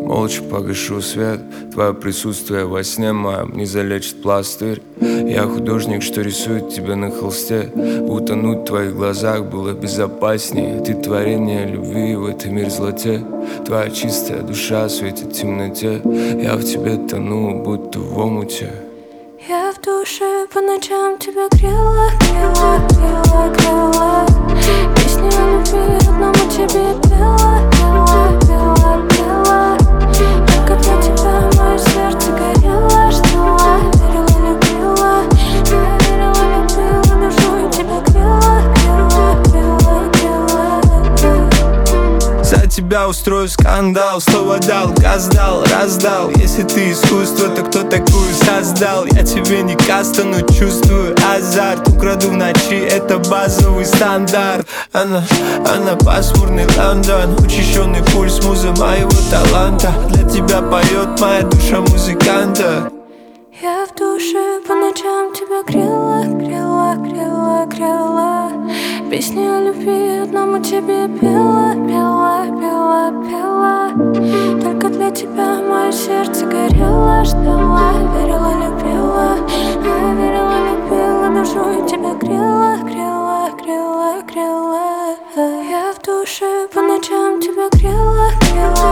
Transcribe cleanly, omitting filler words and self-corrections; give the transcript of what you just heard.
молча погашу свет. Твое присутствие во сне моем не залечит пластырь. Я художник, что рисует тебя на холсте. Утонуть в твоих глазах было безопаснее. Ты творение любви в этой мерзлоте. Твоя чистая душа светит в темноте. Я в тебе тону, будто в омуте. Я в душе по ночам тебя грела, грела, грела, грела. Песни о любви одному тебе пела, пела, пела, пела. Только для тебя мое сердце горело, ждала, верила, любила. Я верила, любила, душу тебя грела, грела, грела, грела. За тебя устрою скандал, слово дал, газ дал, раздал. Если ты искусство, то кто такую создал? Я тебе не каста, но чувствую азарт. Украду в ночи, это базовый стандарт. Она пасмурный Лондон, учащенный пульс, муза моего таланта. Для тебя поет моя душа музыканта. Я в душе по ночам тебя грела, грела, грела, грела. Песни о любви одному тебе пела, пела, пела, пела. Только для тебя мое сердце горело, ждала, верила, любила. Я верила, любила, душу тебя грела, грела, грела, грела. Я в душе по ночам тебя грела, грела.